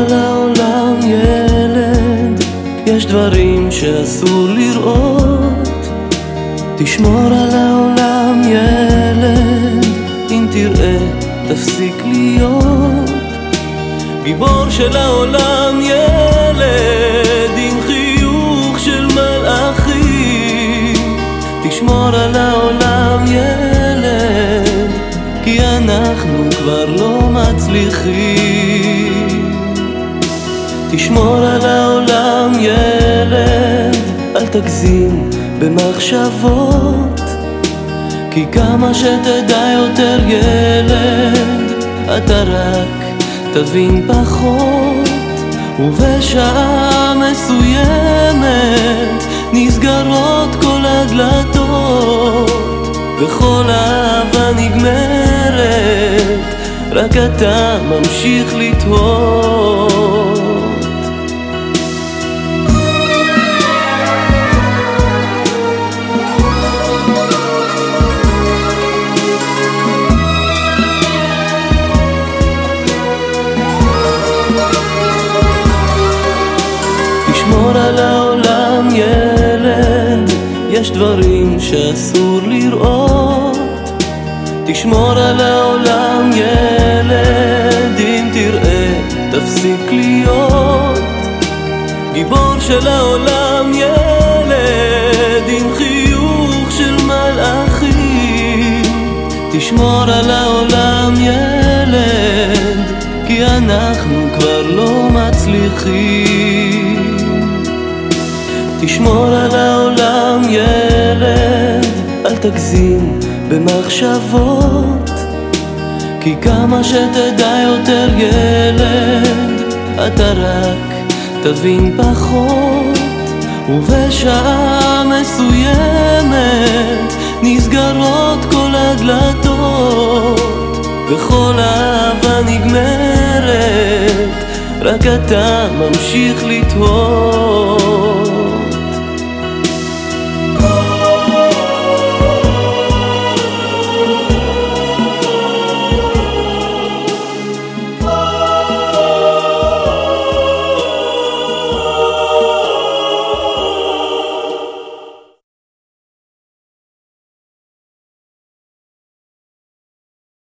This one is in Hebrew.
על העולם ילד, יש דברים שאסור לראות. תשמור על העולם ילד, אם תראה תפסיק להיות גיבור של העולם ילד, עם חיוך של מלאכים. תשמור על העולם ילד, כי אנחנו כבר לא מצליחים. תשמור על העולם ילד, אל תגזים במחשבות, כי כמה שתדע יותר ילד, אתה רק תבין פחות. ובשעה מסוימת נסגרות כל הדלתות, וכל אהבה נגמרת, רק אתה ממשיך לתהות. תשמור על העולם ילד, יש דברים שאסור לראות. תשמור על העולם ילד, אם תראה תפסיק להיות גיבור של העולם ילד, עם חיוך של מלאכים. תשמור על העולם ילד, כי אנחנו כבר לא מצליחים. תשמור על העולם ילד, אל תגזים במחשבות, כי כמה שתדע יותר ילד, אתה רק תבין פחות. ובשעה מסוימת נסגרות כל הדלתות, וכל אהבה נגמרת, רק אתה ממשיך לתהות.